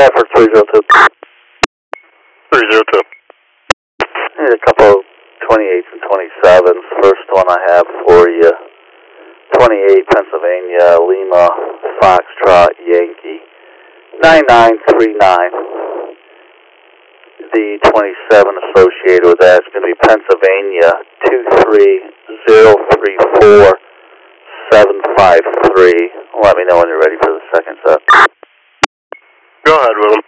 for 302. 302. Need a couple of 28s and 27s. First one I have for you, 28 Pennsylvania, Lima, Foxtrot, Yankee, 9939. The 27 associated with that is going to be Pennsylvania, 23034-753. Let me know when you're ready for the second set. Go ahead with them.